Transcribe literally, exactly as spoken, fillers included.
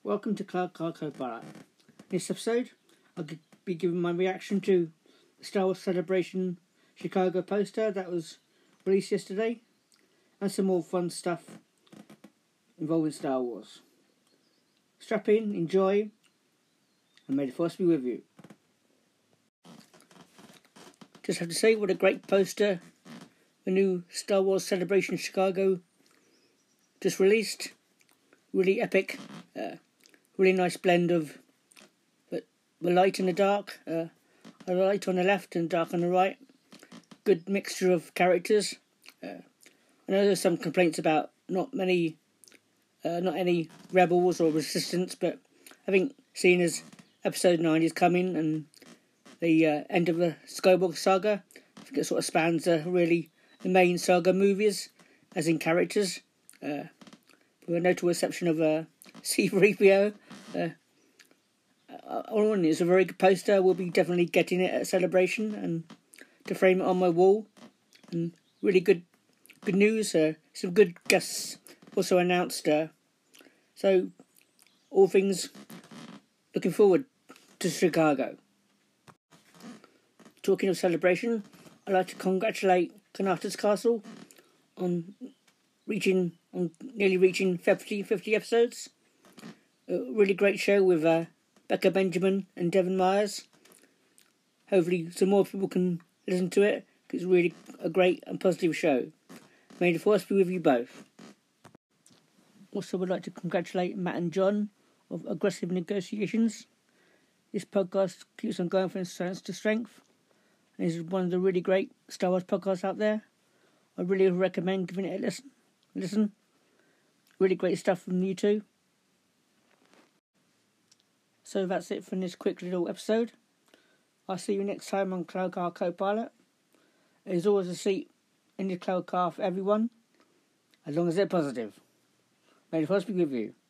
Welcome to Cloud Car Co-Pilot. In this episode, I'll be giving my reaction to the Star Wars Celebration Chicago poster that was released yesterday, and some more fun stuff involving Star Wars. Strap in, enjoy, and may the Force be with you. Just have to say, what a great poster the new Star Wars Celebration Chicago just released. Really epic. Uh, really nice blend of the, the light and the dark. Uh, a light on the left and dark on the right. Good mixture of characters. Uh, I know there's some complaints about not many, uh, not any rebels or resistance, but I think seeing as Episode nine is coming and the uh, end of the Skywalker saga, I think it sort of spans uh, really the main saga movies, as in characters. Uh, with a notable exception of uh, C three P O. Uh, all in, it's a very good poster. We'll be definitely getting it at Celebration and to frame it on my wall. And really good good news. Uh, some good guests also announced. Uh, so, all things looking forward to Chicago. Talking of Celebration, I'd like to congratulate Kanata's Castle on reaching on nearly reaching fifty, fifty episodes. A really great show with uh, Becca Benjamin and Devon Myers. Hopefully some more people can listen to it, because it's really a great and positive show. May the Force be with you both. Also would like to congratulate Matt and John of Aggressive Negotiations. This podcast keeps on going from strength to strength. And is one of the really great Star Wars podcasts out there. I really recommend giving it a listen. Listen. Really great stuff from you two. So that's it for this quick little episode. I'll see you next time on Cloud Car Co-Pilot. There's always a seat in the Cloud Car for everyone, as long as they're positive. May the Force be with you.